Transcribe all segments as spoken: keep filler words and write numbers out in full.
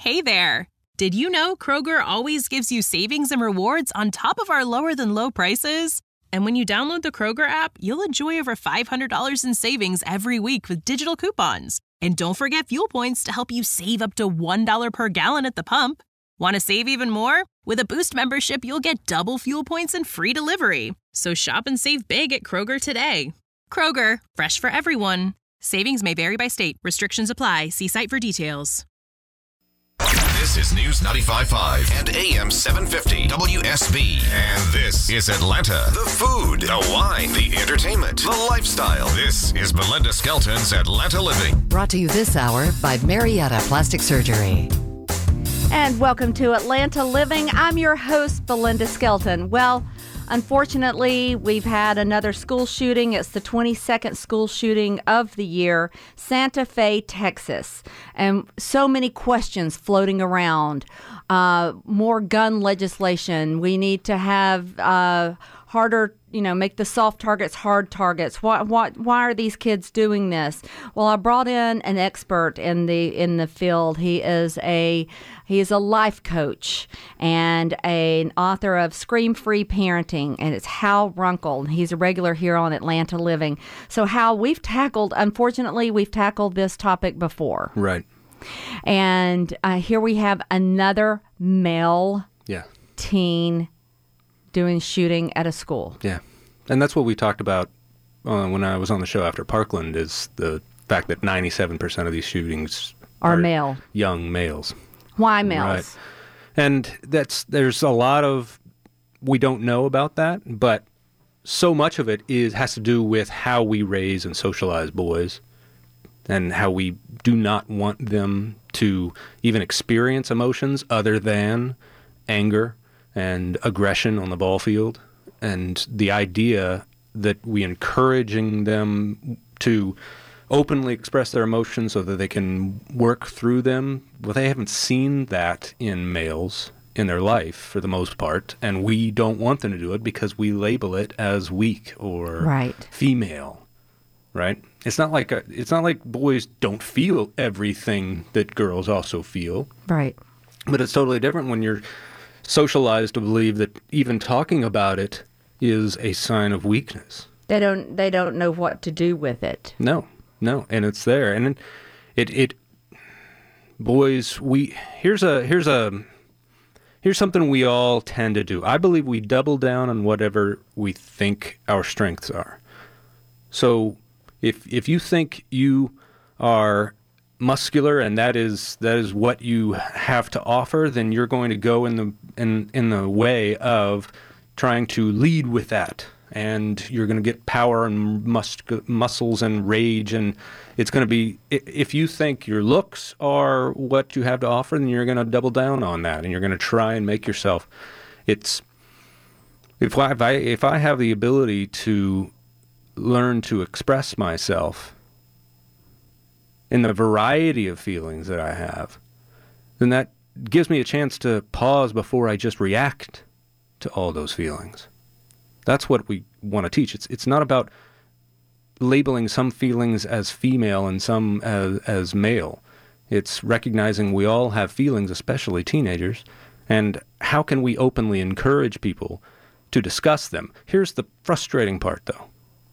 Hey there! Did you know Kroger always gives you savings and rewards on top of our lower-than-low prices? And when you download the Kroger app, you'll enjoy over five hundred dollars in savings every week with digital coupons. And don't forget fuel points to help you save up to one dollar per gallon at the pump. Want to save even more? With a Boost membership, you'll get double fuel points and free delivery. So shop and save big at Kroger today. Kroger, fresh for everyone. Savings may vary by state. Restrictions apply. See site for details. This is News ninety-five point five and A M seven fifty W S B. And this is Atlanta. The food, the wine, the entertainment, the lifestyle. This is Belinda Skelton's Atlanta Living. Brought to you this hour by Marietta Plastic Surgery. And welcome to Atlanta Living. I'm your host, Belinda Skelton. Well, unfortunately, we've had another school shooting. It's the twenty-second school shooting of the year, Santa Fe, Texas. And so many questions floating around. Uh, more gun legislation. We need to have uh, harder, you know, make the soft targets hard targets. Why, why, why are these kids doing this? Well, I brought in an expert in the in the field. He is a he is a life coach and a, an author of Scream Free Parenting, and it's Hal Runkle. He's a regular here on Atlanta Living. So, Hal, we've tackled, unfortunately, we've tackled this topic before. Right. And uh, here we have another male yeah. teen doing shooting at a school. Yeah. And that's what we talked about uh, when I was on the show after Parkland, is the fact that ninety-seven percent of these shootings are, are male. Young males. Why males? Right. And that's there's a lot of, we don't know about that, but so much of it is has to do with how we raise and socialize boys and how we do not want them to even experience emotions other than anger and aggression on the ball field. And the idea that we encouraging them to openly express their emotions so that they can work through them, well, they haven't seen that in males in their life for the most part, and we don't want them to do it because we label it as weak or right. female, right? It's not like a, it's not like boys don't feel everything that girls also feel. Right. But it's totally different when you're socialized to believe that even talking about it is a sign of weakness. They don't they don't know what to do with it. No. No, and it's there. And it it boys, we here's a here's a here's something we all tend to do. I believe we double down on whatever we think our strengths are. So if if you think you are muscular and that is that is what you have to offer, then you're going to go in the in in the way of trying to lead with that, and you're going to get power and mus- muscles and rage, and it's going to be, if you think your looks are what you have to offer, then you're going to double down on that, and you're going to try and make yourself. It's if I if I, if I have the ability to learn to express myself in the variety of feelings that I have, then that gives me a chance to pause before I just react to all those feelings. That's what we want to teach. It's it's not about labeling some feelings as female and some as, as male. It's recognizing we all have feelings, especially teenagers, and how can we openly encourage people to discuss them? Here's the frustrating part, though.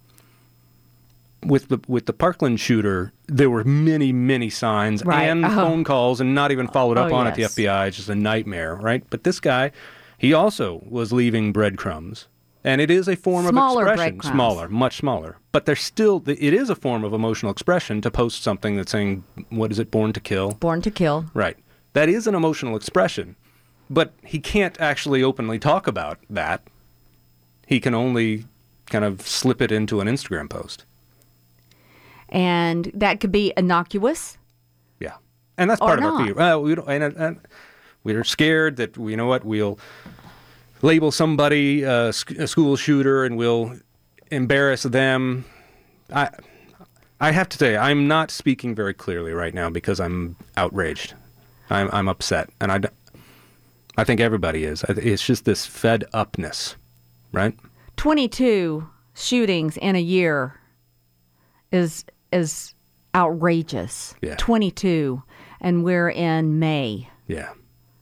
With the with the Parkland shooter, there were many, many signs right. and oh. phone calls and not even followed up oh, on yes. at the F B I. It's just a nightmare, right? But this guy, he also was leaving breadcrumbs. And it is a form smaller of expression. Breadcrumbs. Smaller, much smaller. But there's still, it is a form of emotional expression to post something that's saying, what is it, born to kill? Born to kill. Right. That is an emotional expression. But he can't actually openly talk about that. He can only kind of slip it into an Instagram post. And that could be innocuous. Yeah. And that's part or of not. our fear. Well, we don't, and, and we're scared that, you know what, we'll label somebody uh, a school shooter and we'll embarrass them. I I have to say, I'm not speaking very clearly right now because I'm outraged. I'm I'm upset, and I, I think everybody is. It's just this fed upness, right? twenty-two shootings in a year is is outrageous. Yeah. twenty-two, and we're in May. Yeah.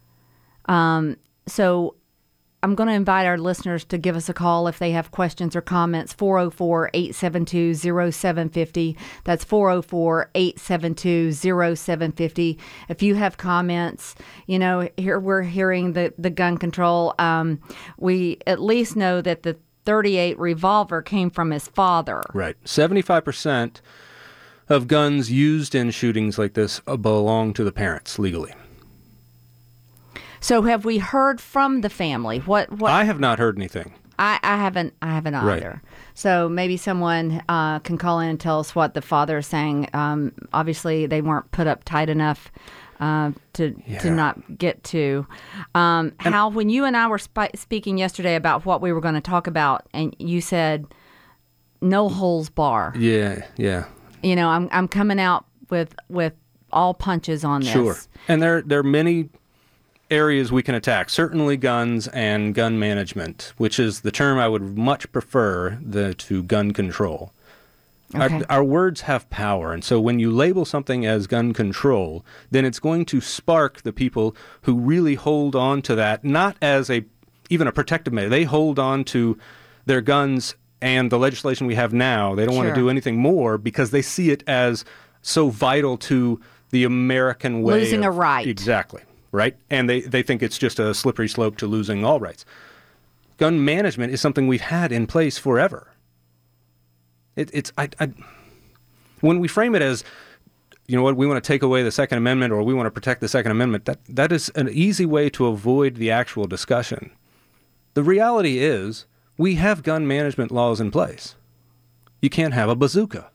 So I'm going to invite our listeners to give us a call if they have questions or comments. four oh four, eight seven two, oh seven five oh. That's four oh four, eight seven two, oh seven five oh. If you have comments, you know, here we're hearing the, the gun control. Um, we at least know that the thirty-eight revolver came from his father. Right. seventy-five percent of guns used in shootings like this belong to the parents legally. So have we heard from the family? What? What? I have not heard anything. I, I haven't. I haven't either. Right. So maybe someone uh, can call in and tell us what the father is saying. Um, obviously, they weren't put up tight enough uh, to Yeah. to not get to. Um, Hal, when you and I were sp- speaking yesterday about what we were going to talk about, and you said no holds bar. Yeah, yeah. You know, I'm I'm coming out with with all punches on this. Sure. And there there are many areas we can attack. Certainly guns and gun management, which is the term I would much prefer the, to gun control. Okay. Our, our words have power, and so when you label something as gun control, then it's going to spark the people who really hold on to that, not as a even a protective measure. They hold on to their guns and the legislation we have now. They don't want Sure. to do anything more because they see it as so vital to the American way Losing of- a right. Exactly. Right? And they, they think it's just a slippery slope to losing all rights. Gun management is something we've had in place forever. It, it's I, I, when we frame it as, you know what, we want to take away the Second Amendment or we want to protect the Second Amendment, that, that is an easy way to avoid the actual discussion. The reality is we have gun management laws in place. You can't have a bazooka.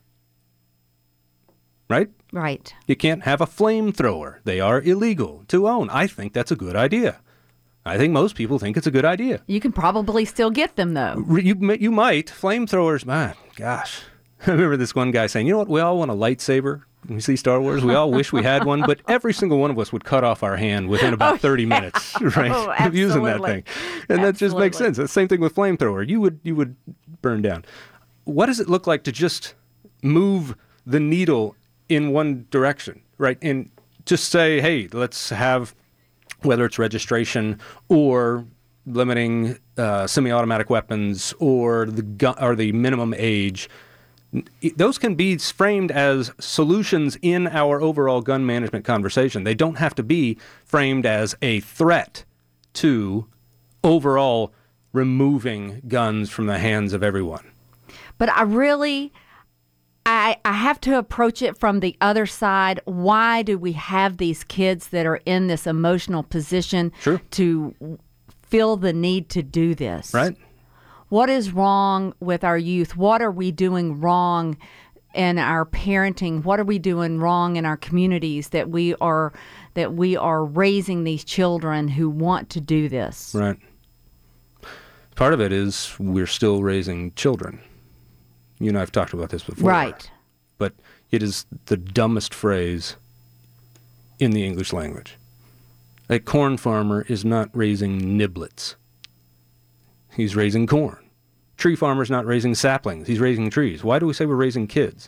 Right? Right. You can't have a flamethrower. They are illegal to own. I think that's a good idea. I think most people think it's a good idea. You can probably still get them, though. Re- You, m- you might. Flamethrowers, man, gosh. I remember this one guy saying, you know what, we all want a lightsaber. When we see Star Wars, we all wish we had one, but every single one of us would cut off our hand within about thirty minutes, right, Oh, of using that absolutely. thing. And that just makes Absolutely. sense. The same thing with flamethrower. You would, you would burn down. What does it look like to just move the needle in one direction, right? And just say, hey, let's have, whether it's registration or limiting uh, semi-automatic weapons or the gu- or the minimum age, n- those can be framed as solutions in our overall gun management conversation. They don't have to be framed as a threat to overall removing guns from the hands of everyone. But I really, I, I have to approach it from the other side. Why do we have these kids that are in this emotional position Sure. to feel the need to do this? Right? What is wrong with our youth? What are we doing wrong in our parenting? What are we doing wrong in our communities that we are that we are raising these children who want to do this? Right. Part of it is we're still raising children. You and I have talked about this before. Right. But it is the dumbest phrase in the English language. A corn farmer is not raising niblets. He's raising corn. Tree farmer's not raising saplings. He's raising trees. Why do we say we're raising kids?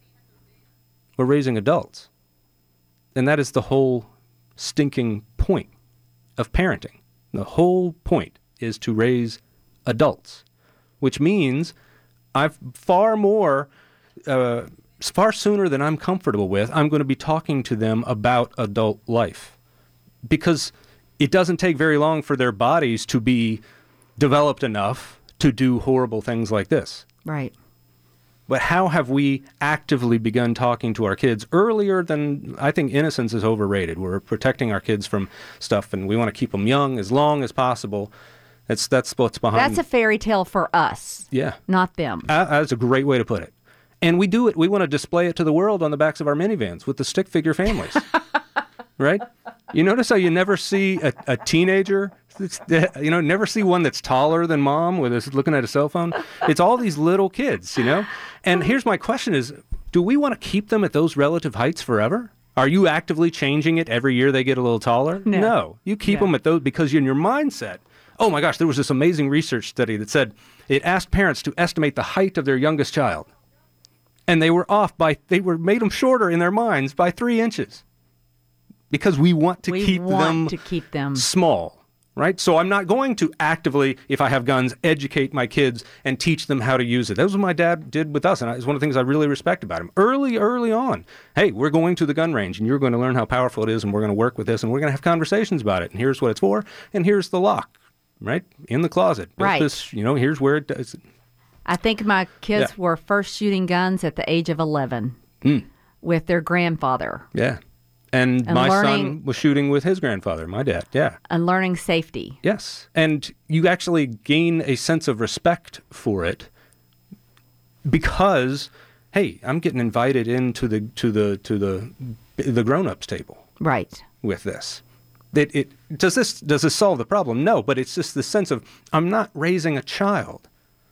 We're raising adults. And that is the whole stinking point of parenting. The whole point is to raise adults, which means I've far more, uh, far sooner than I'm comfortable with, I'm going to be talking to them about adult life. Because it doesn't take very long for their bodies to be developed enough to do horrible things like this. Right. But how have we actively begun talking to our kids earlier than, I think innocence is overrated. We're protecting our kids from stuff, and we want to keep them young as long as possible. That's, that's what's behind. That's a fairy tale for us, Yeah. not them. Uh, That's a great way to put it. And we do it. We want to display it to the world on the backs of our minivans with the stick figure families. Right? You notice how you never see a, a teenager, you know, never see one that's taller than mom with us looking at a cell phone. It's all these little kids, you know? And here's my question is, do we want to keep them at those relative heights forever? Are you actively changing it every year they get a little taller? No. You keep No. them at those because in your mindset, oh my gosh, there was this amazing research study that said it asked parents to estimate the height of their youngest child. And they were off by, they were made them shorter in their minds by three inches. because we want to we keep want them to keep them small. Right? So I'm not going to actively, if I have guns, educate my kids and teach them how to use it. That was what my dad did with us, and it's one of the things I really respect about him. Early, early on, hey, we're going to the gun range, and you're going to learn how powerful it is, and we're going to work with this, and we're going to have conversations about it, and here's what it's for, and here's the lock, right? In the closet. Built Right. This, you know, here's where it does. I think my kids Yeah. were first shooting guns at the age of eleven Mm. with their grandfather Yeah. And, And my learning- son was shooting with his grandfather, my dad. Yeah. and learning safety. Yes. And you actually gain a sense of respect for it because, hey, I'm getting invited into the to the to the the grown-ups table Right. with this. It, it does this does this solve the problem? No, but it's just the sense of I'm not raising a child.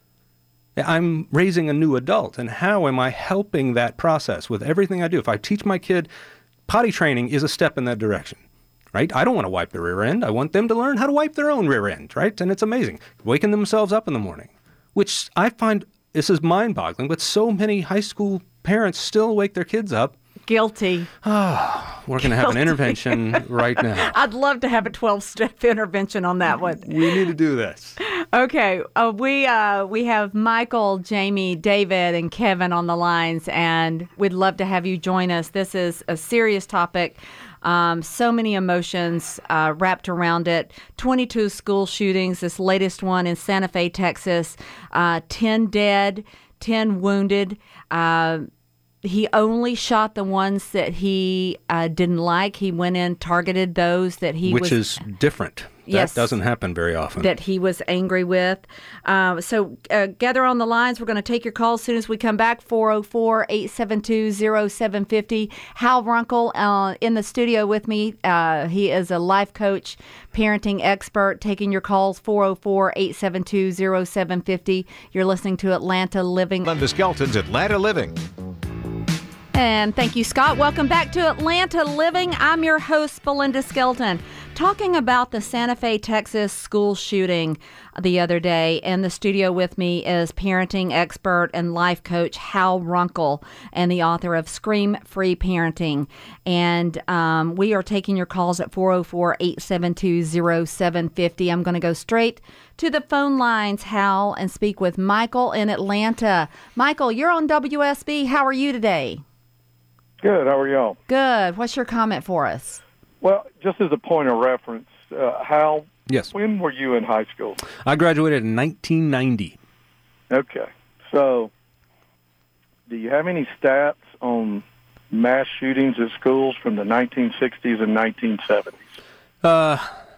I'm raising a new adult, and how am I helping that process with everything I do? If I teach my kid, potty training is a step in that direction, right? I don't want to wipe the rear end. I want them to learn how to wipe their own rear end, right? And it's amazing. Waking themselves up in the morning, which I find, this is mind-boggling, but so many high school parents still wake their kids up. Guilty. We're going to have an intervention right now. I'd love to have a twelve-step intervention on that one. We need to do this. Okay, uh, we uh, we have Michael, Jamie, David, and Kevin on the lines, and we'd love to have you join us. This is a serious topic. Um, so many emotions uh, wrapped around it. twenty-two school shootings, this latest one in Santa Fe, Texas. Uh, ten dead, ten wounded. Uh, he only shot the ones that he uh, didn't like. He went in, targeted those that he Which was... is different. Yes. That doesn't happen very often. that he was angry with. Uh, so uh, gather on the lines. We're going to take your calls as soon as we come back. four oh four, eight seven two, oh seven five oh. Hal Runkle uh, in the studio with me. Uh, he is a life coach, parenting expert, taking your calls. four oh four, eight seven two, oh seven five oh. You're listening to Atlanta Living. Linda Skelton's Atlanta Living. And thank you, Scott. Welcome back to Atlanta Living. I'm your host, Belinda Skelton, talking about the Santa Fe, Texas school shooting the other day. In the studio with me is parenting expert and life coach Hal Runkle and the author of Scream Free Parenting. And um, we are taking your calls at four oh four, eight seven two, oh seven five oh. I'm going to go straight to the phone lines, Hal, and speak with Michael in Atlanta. Michael, you're on W S B. How are you today? Good. How are y'all? Good. What's your comment for us? Well, just as a point of reference, uh, Hal, Yes. when were you in high school? I graduated in nineteen ninety. Okay. So, do you have any stats on mass shootings at schools from the nineteen sixties and nineteen seventies? Uh,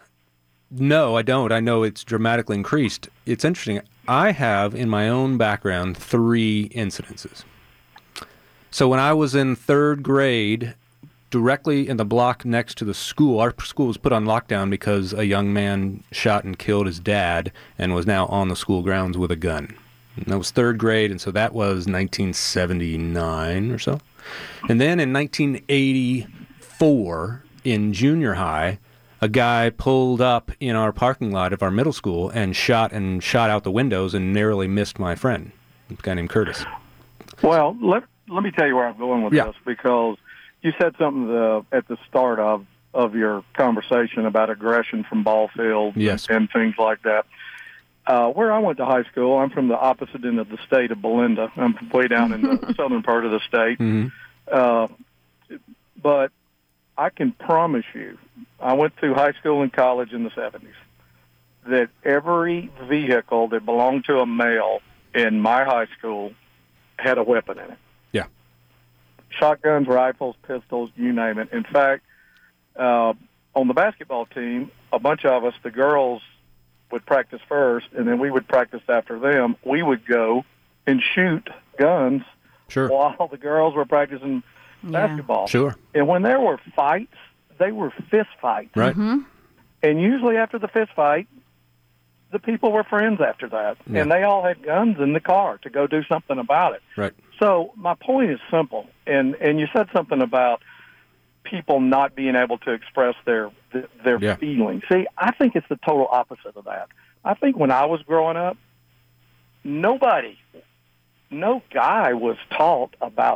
no, I don't. I know it's dramatically increased. It's interesting. I have, in my own background, three incidences. So when I was in third grade, directly in the block next to the school, our school was put on lockdown because a young man shot and killed his dad and was now on the school grounds with a gun. And that was third grade, and so that was nineteen seventy-nine or so. And then in nineteen eighty-four, in junior high, a guy pulled up in our parking lot of our middle school and shot and shot out the windows and narrowly missed my friend, a guy named Curtis. Well, let let me tell you where I'm going with Yeah. this, because you said something the, at the start of, of your conversation about aggression from ball fields Yes. and, and things like that. Uh, where I went to high school, I'm from the opposite end of the state of Belinda. I'm way down in the southern part of the state. Mm-hmm. Uh, but I can promise you, I went through high school and college in the seventies, that every vehicle that belonged to a male in my high school had a weapon in it. Yeah. Shotguns, rifles, pistols, you name it. In fact, uh, on the basketball team, a bunch of us, the girls, would practice first, and then we would practice after them. We would go and shoot guns Sure. while the girls were practicing Yeah. basketball. Sure. And when there were fights, they were fist fights. Right. And usually after the fist fight, the people were friends after that. Yeah. And they all had guns in the car to go do something about it. Right. So my point is simple. And and you said something about people not being able to express their their Yeah. feelings. See, I think it's the total opposite of that. I think when I was growing up, nobody, no guy was taught about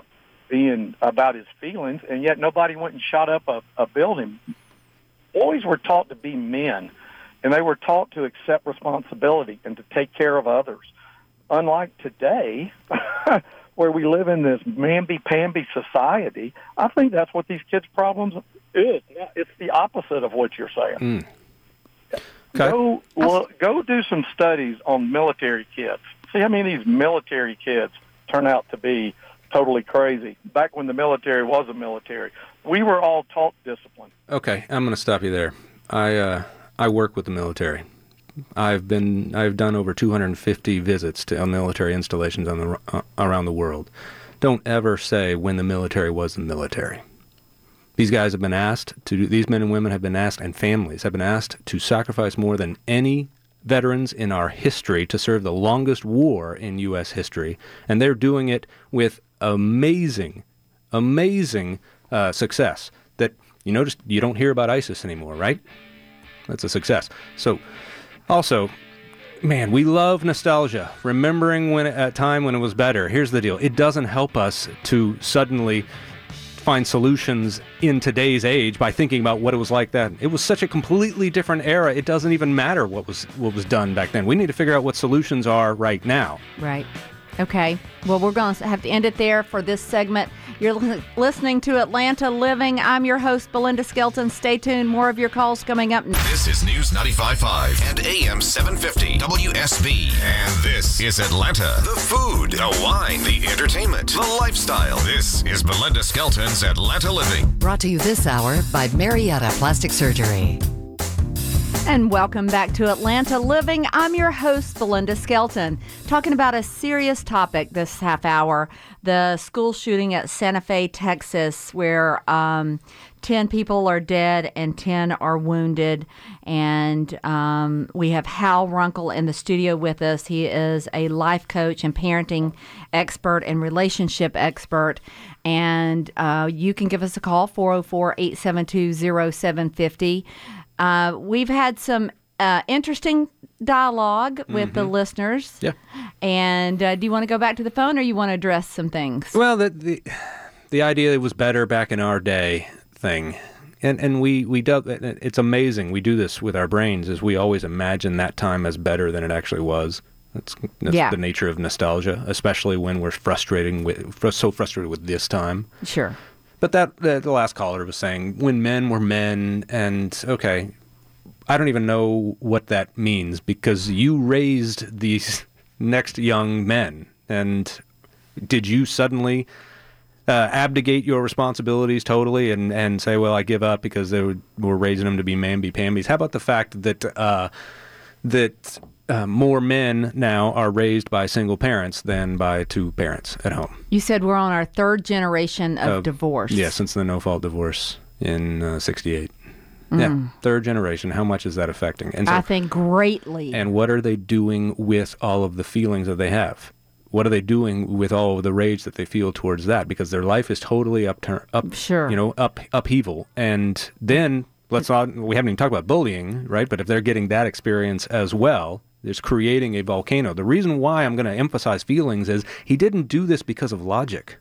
being about his feelings, and yet nobody went and shot up a, a building. Boys were taught to be men, and they were taught to accept responsibility and to take care of others. Unlike today, where we live in this mamby-pamby society, I think that's what these kids' problems is. It's the opposite of what you're saying. Mm. Okay. Go, well, go do some studies on military kids. See how many of these military kids turn out to be totally crazy. Back when the military was a military, we were all taught discipline. Okay, I'm going to stop you there. I uh, I work with the military. I've been I've done over two hundred fifty visits to uh, military installations on the uh, around the world. Don't ever say when the military was the military. These guys have been asked to do, these men and women have been asked, and families have been asked to sacrifice more than any veterans in our history to serve the longest war in U S history, and they're doing it with amazing, amazing uh, success. That you notice you don't hear about ISIS anymore, right? That's a success. So, also, man, we love nostalgia, remembering when a time when it was better. Here's the deal: it doesn't help us to suddenly find solutions in today's age by thinking about what it was like then. It was such a completely different era. It doesn't even matter what was what was done back then. We need to figure out what solutions are right now. Right. Okay. Well, we're going to have to end it there for this segment. You're li- listening to Atlanta Living. I'm your host, Belinda Skelton. Stay tuned. More of your calls coming up. This is News ninety-five point five and A M seven fifty W S B. And this is Atlanta. The food, the wine, the entertainment, the lifestyle. This is Belinda Skelton's Atlanta Living. Brought to you this hour by Marietta Plastic Surgery. And welcome back to Atlanta Living. I'm your host, Belinda Skelton, talking about a serious topic this half hour, the school shooting at Santa Fe, Texas, where um, ten people are dead and ten are wounded. And um, we have Hal Runkle in the studio with us. He is a life coach and parenting expert and relationship expert. And uh, you can give us a call, four oh four, eight seven two, oh seven five oh. Uh, we've had some uh, interesting dialogue with mm-hmm. the listeners. Yeah. And uh, do you want to go back to the phone, or you want to address some things? Well, the the, the idea it was better back in our day thing. And and we, we do, it's amazing. We do this with our brains, as we always imagine that time as better than it actually was. That's, that's yeah. the nature of nostalgia, especially when we're frustrating with, so frustrated with this time. Sure. But that, that the last caller was saying when men were men, and okay, I don't even know what that means, because you raised these next young men, and did you suddenly uh, abdicate your responsibilities totally and, and say, well, I give up because they were, were raising them to be mamby-pambies? How about the fact that uh, that Uh, more men now are raised by single parents than by two parents at home? You said we're on our third generation of uh, divorce. Yeah, since the no-fault divorce in uh, sixty-eight. Mm. Yeah, third generation. How much is that affecting? And so, I think greatly. And what are they doing with all of the feelings that they have? What are they doing with all of the rage that they feel towards that? Because their life is totally upturn, up, sure. you know, up upheaval. And then let's not. We haven't even talked about bullying, right? But if they're getting that experience as well, it's creating a volcano. The reason why I'm going to emphasize feelings is he didn't do this because of logic,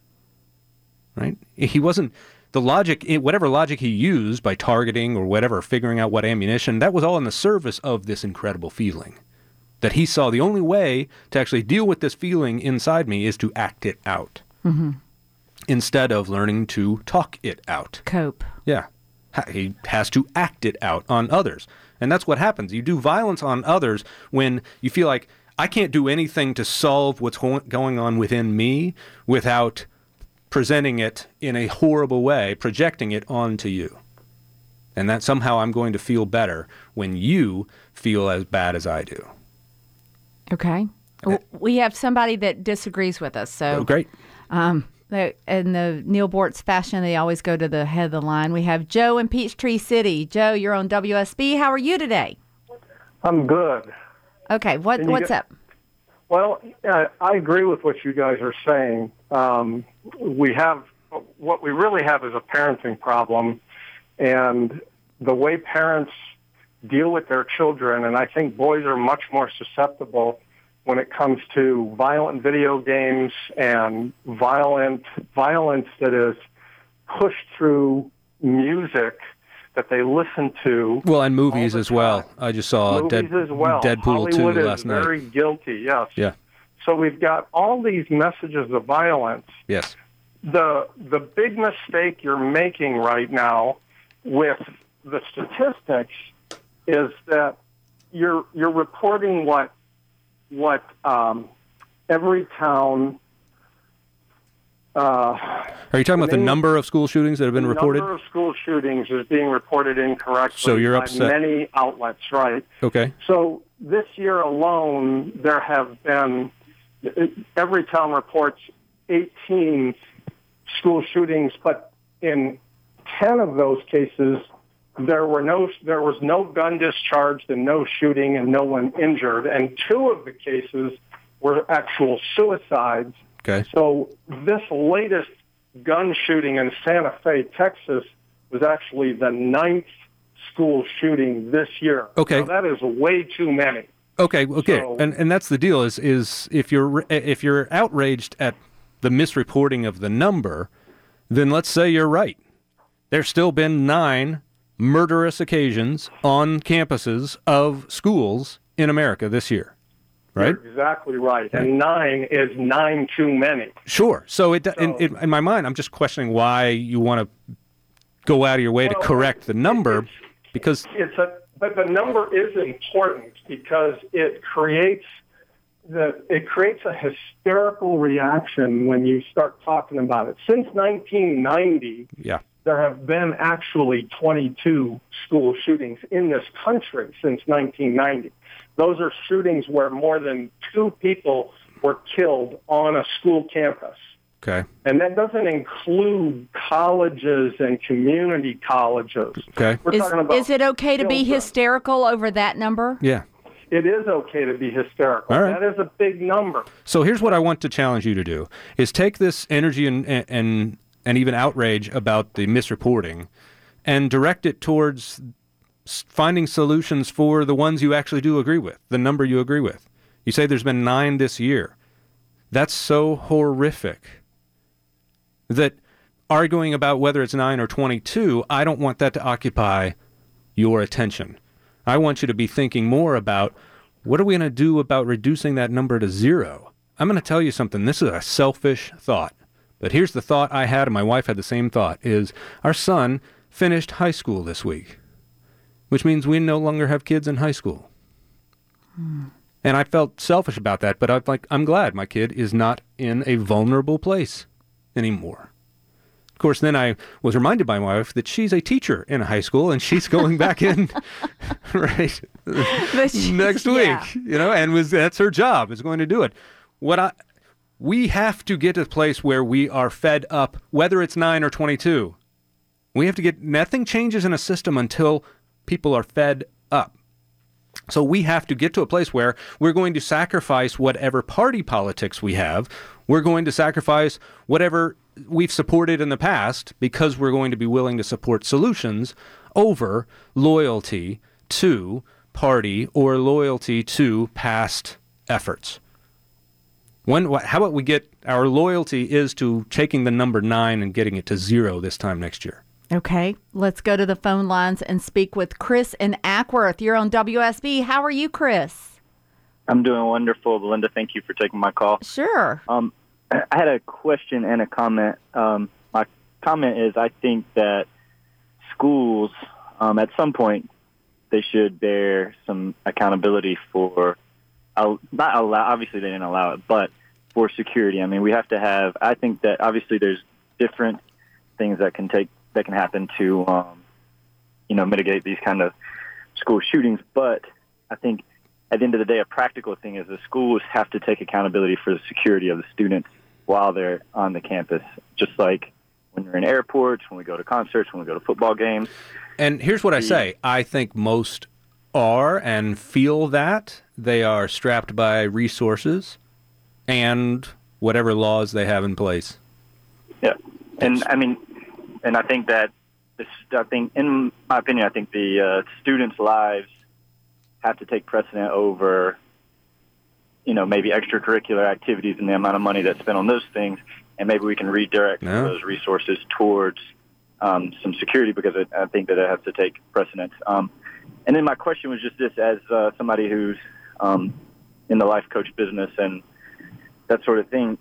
right? He wasn't, the logic, whatever logic he used by targeting or whatever, figuring out what ammunition, that was all in the service of this incredible feeling. That he saw the only way to actually deal with this feeling inside me is to act it out. Mm-hmm. Instead of learning to talk it out. Cope. Yeah. He has to act it out on others. And that's what happens. You do violence on others when you feel like, I can't do anything to solve what's ho- going on within me without presenting it in a horrible way, projecting it onto you. And that somehow I'm going to feel better when you feel as bad as I do. Okay. Well, we have somebody that disagrees with us. So oh, great. Um, in the Neil Bortz fashion, they always go to the head of the line. We have Joe in Peachtree City. Joe, you're on W S B. How are you today? I'm good. Okay, what what's go- up? Well, uh, I agree with what you guys are saying. Um, we have, what we really have is a parenting problem, and the way parents deal with their children, and I think boys are much more susceptible when it comes to violent video games and violent violence that is pushed through music that they listen to. Well, and movies as well. I just saw movies Dead, as well. Deadpool Hollywood two is last night. very guilty, yes. Yeah. So we've got all these messages of violence. Yes. The the big mistake you're making right now with the statistics is that you're you're reporting what what um, every town. Uh, Are you talking about the number of school shootings that have been the reported? The number of school shootings is being reported incorrectly So you're by upset. many outlets, right? Okay. So this year alone, there have been, every town reports eighteen school shootings, but in ten of those cases, there were no, there was no gun discharged and no shooting and no one injured. And two of the cases were actual suicides. Okay. So this latest gun shooting in Santa Fe, Texas, was actually the ninth school shooting this year. Okay. So that is way too many. Okay, okay, So- and and that's the deal. Is is if you're if you're outraged at the misreporting of the number, then let's say you're right. There's still been nine murderous occasions on campuses of schools in America this year, right? You're exactly right. And nine is nine too many. Sure. So it, in, in in my mind, I'm just questioning why you want to go out of your way Well, to correct the number, it's- because It's a, but the number is important because it creates the it creates a hysterical reaction when you start talking about it. Since nineteen ninety, yeah, there have been actually twenty-two school shootings in this country since nineteen ninety. Those are shootings where more than two people were killed on a school campus. okay, And that doesn't include colleges and community colleges. okay, We're Is, talking about is it okay to be children. hysterical over that number? yeah. It is okay to be hysterical. All right. That is a big number. So here's what I want to challenge you to do: is take this energy and and and even outrage about the misreporting, and direct it towards s- finding solutions for the ones you actually do agree with, the number you agree with. You say there's been nine this year. That's so horrific that arguing about whether it's nine or twenty-two, I don't want that to occupy your attention. I want you to be thinking more about what are we going to do about reducing that number to zero. I'm going to tell you something. This is a selfish thought. But here's the thought I had, and my wife had the same thought, is our son finished high school this week, which means we no longer have kids in high school. Hmm. And I felt selfish about that, but I'm like, I'm glad my kid is not in a vulnerable place anymore. Of course, then I was reminded by my wife that she's a teacher in a high school, and she's going back in, right, But she- next week, yeah. you know, and was that's her job, is going to do it. What I, we have to get to a place where we are fed up, whether it's nine or twenty-two. We have to get, nothing changes in a system until people are fed up. So we have to get to a place where we're going to sacrifice whatever party politics we have. We're going to sacrifice whatever we've supported in the past because we're going to be willing to support solutions over loyalty to party or loyalty to past efforts. When, how about we get, our loyalty is to taking the number nine and getting it to zero this time next year. Okay, let's go to the phone lines and speak with Chris in Ackworth. You're on W S B. How are you, Chris? I'm doing wonderful, Belinda. Thank you for taking my call. Sure. Um, I had a question and a comment. Um, my comment is I think that schools, um, at some point, they should bear some accountability for, uh, not allow, obviously they didn't allow it, but for security. I mean, we have to have, I think that obviously there's different things that can take, that can happen to, um, you know, mitigate these kind of school shootings. But I think at the end of the day, a practical thing is the schools have to take accountability for the security of the students while they're on the campus, just like when you're in airports, when we go to concerts, when we go to football games. And here's what I say. I think most are and feel that. They are strapped by resources and whatever laws they have in place. Yeah. And, I mean, and I think that, this, I think, in my opinion, I think the uh, students' lives have to take precedent over you know, maybe extracurricular activities and the amount of money that's spent on those things, and maybe we can redirect No. those resources towards um, some security, because it, I think that it has to take precedence. Um, and then my question was just this, as uh, somebody who's um, in the life coach business and that sort of thing,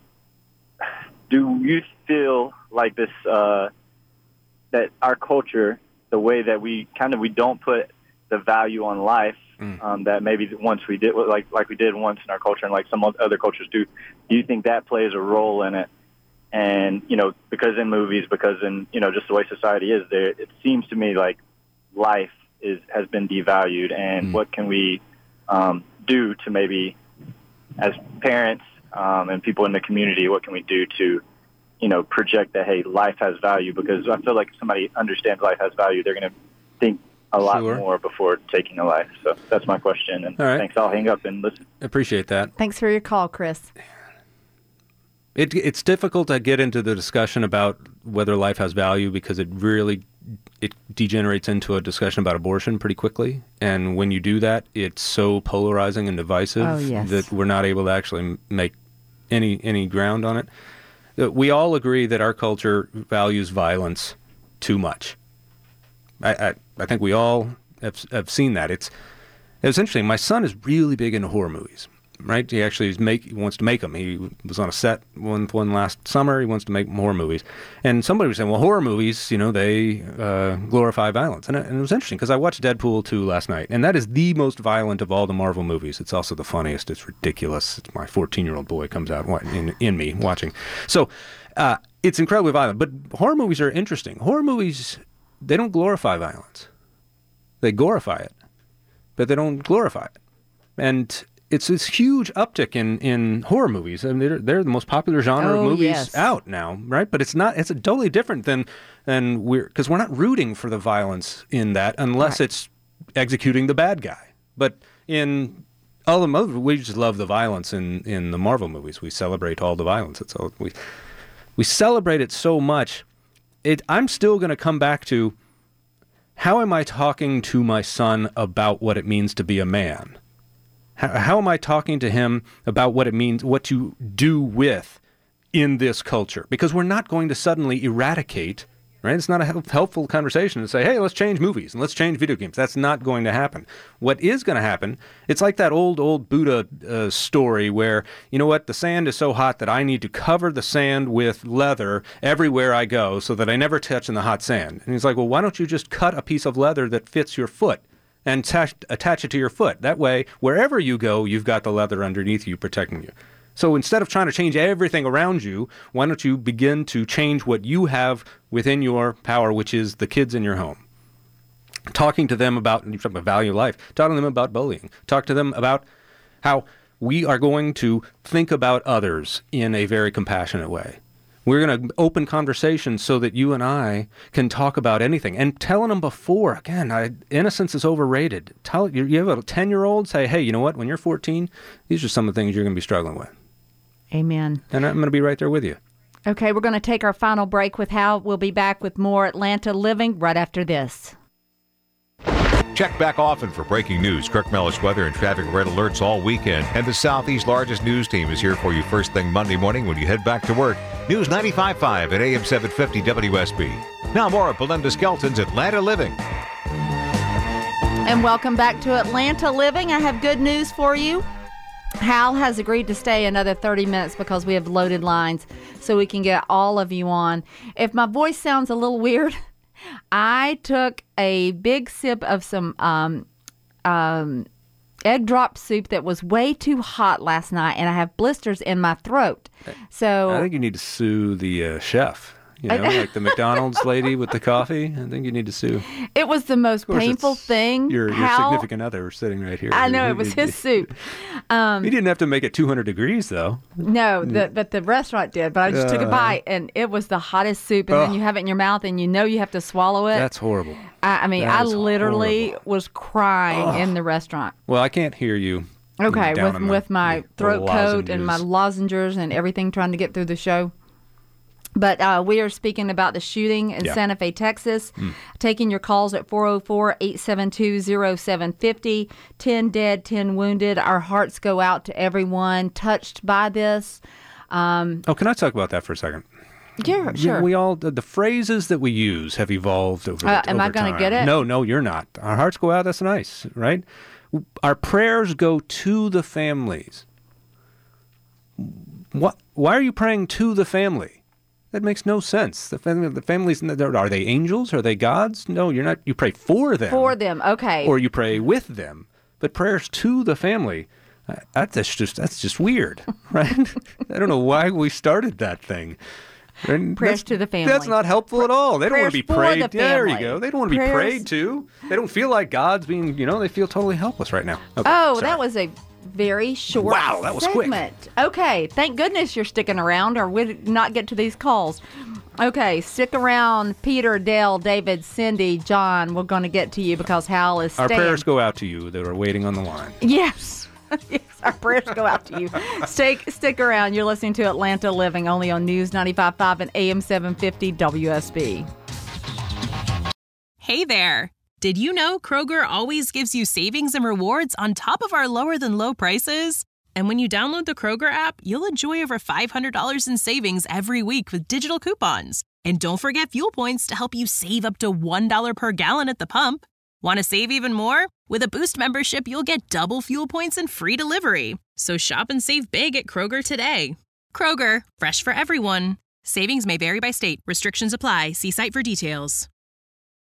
do you feel like this, uh, that our culture, the way that we kind of, we don't put the value on life, mm. um, that maybe once we did, like like we did once in our culture and like some other cultures do, do you think that plays a role in it? And, you know, because in movies, because in, you know, just the way society is there, it seems to me like life is has been devalued, and mm. what can we um, do to maybe, as parents um, and people in the community, what can we do to, you know, project that, hey, life has value? Because I feel like if somebody understands life has value, they're going to think a lot sure. more before taking a life. So that's my question. And right. thanks. I'll hang up and listen. Appreciate that. Thanks for your call, Chris. It, it's difficult to get into the discussion about whether life has value, because it really it degenerates into a discussion about abortion pretty quickly. And when you do that, it's so polarizing and divisive oh, yes. that we're not able to actually make any any ground on it. We all agree that our culture values violence too much. I, I, I think we all have, have seen that. It's it's interesting. My son is really big into horror movies. Right? He actually is make, he wants to make them. He was on a set one, one last summer. He wants to make horror movies. And somebody was saying, well, horror movies, you know, they uh, glorify violence. And it, and it was interesting, because I watched Deadpool two last night, and that is the most violent of all the Marvel movies. It's also the funniest. It's ridiculous. It's my fourteen-year-old boy comes out in, in me watching. So uh, it's incredibly violent. But horror movies are interesting. Horror movies, they don't glorify violence. They glorify it, but they don't glorify it. And it's this huge uptick in, in horror movies. I mean, they're, they're the most popular genre oh, of movies yes. out now, right? But it's not. It's a totally different than than we're because we're not rooting for the violence in that unless right. it's executing the bad guy. But in all the movies, we just love the violence in, in the Marvel movies. We celebrate all the violence. It's all, we we celebrate it so much. It. I'm still going to come back to, how am I talking to my son about what it means to be a man? How, how am I talking to him about what it means, what to do with in this culture? Because we're not going to suddenly eradicate, right? It's not a helpful conversation to say, hey, let's change movies and let's change video games. That's not going to happen. What is going to happen, it's like that old, old Buddha uh, story where, you know what, the sand is so hot that I need to cover the sand with leather everywhere I go so that I never touch in the hot sand. And he's like, well, why don't you just cut a piece of leather that fits your foot and attach, attach it to your foot? That way, wherever you go, you've got the leather underneath you protecting you. So instead of trying to change everything around you, why don't you begin to change what you have within your power, which is the kids in your home? Talking to them about, you talk about value of life, talking to them about bullying, talk to them about how we are going to think about others in a very compassionate way. We're going to open conversations so that you and I can talk about anything. And telling them before, again, I, innocence is overrated. Tell you, you have a ten-year-old, say, hey, you know what? When you're fourteen, these are some of the things you're going to be struggling with. Amen. And I'm going to be right there with you. Okay, we're going to take our final break with Hal. We'll be back with more Atlanta Living right after this. Check back often for breaking news, Kirk Mellish weather, and traffic red alerts all weekend. And the Southeast's largest news team is here for you first thing Monday morning when you head back to work. News ninety-five point five at A M seven fifty W S B. Now more of Belinda Skelton's Atlanta Living. And welcome back to Atlanta Living. I have good news for you. Hal has agreed to stay another thirty minutes because we have loaded lines so we can get all of you on. If my voice sounds a little weird, I took a big sip of some um, um, egg drop soup that was way too hot last night, and I have blisters in my throat. So I think you need to sue the uh, chef. You know, like the McDonald's lady with the coffee. I think you need to sue. It was the most painful thing. Your, your How, significant other sitting right here. I know, it was his soup. Um, he didn't have to make it two hundred degrees, though. No, the, but the restaurant did. But I just uh, took a bite, and it was the hottest soup. And oh, then you have it in your mouth, and you know you have to swallow it. That's horrible. I, I mean, that I literally horrible. was crying oh. in the restaurant. Well, I can't hear you. Okay, with, the, with my the, throat the coat and my lozenges and everything trying to get through the show. But uh, we are speaking about the shooting in Yeah. Santa Fe, Texas. Mm. Taking your calls at four oh four, eight seven two, oh seven five oh. ten dead, ten wounded. Our hearts go out to everyone touched by this. Um, oh, can I talk about that for a second? Yeah, sure. Yeah, we all the, the phrases that we use have evolved over. Uh, the, am over I going to time. get it? No, no, you're not. Our hearts go out. That's nice, right? Our prayers go to the families. What? Why are you praying to the family? That makes no sense. The family, the families, are they angels? Are they gods? No, you're not. You pray for them. For them, okay. Or you pray with them. But prayers to the family, uh, that's just that's just weird, right? I don't know why we started that thing. And prayers to the family. That's not helpful at all. They don't want to be prayed. The yeah, there you go. They don't want to prayers. be prayed to. They don't feel like God's being, you know, they feel totally helpless right now. Okay, oh, sorry. that was a very short Wow, that was segment. quick. Okay, thank goodness you're sticking around or we'd not get to these calls. Okay, stick around. Peter, Dale, David, Cindy, John, we're going to get to you because Hal is Our staying. prayers go out to you that are waiting on the line. Yes. Yes, our prayers go out to you. Stick, stick around. You're listening to Atlanta Living only on News ninety-five point five and A M seven fifty W S B. Hey there. Did you know Kroger always gives you savings and rewards on top of our lower than low prices? And when you download the Kroger app, you'll enjoy over five hundred dollars in savings every week with digital coupons. And don't forget fuel points to help you save up to one dollar per gallon at the pump. Want to save even more? With a Boost membership, you'll get double fuel points and free delivery. So shop and save big at Kroger today. Kroger, fresh for everyone. Savings may vary by state. Restrictions apply. See site for details.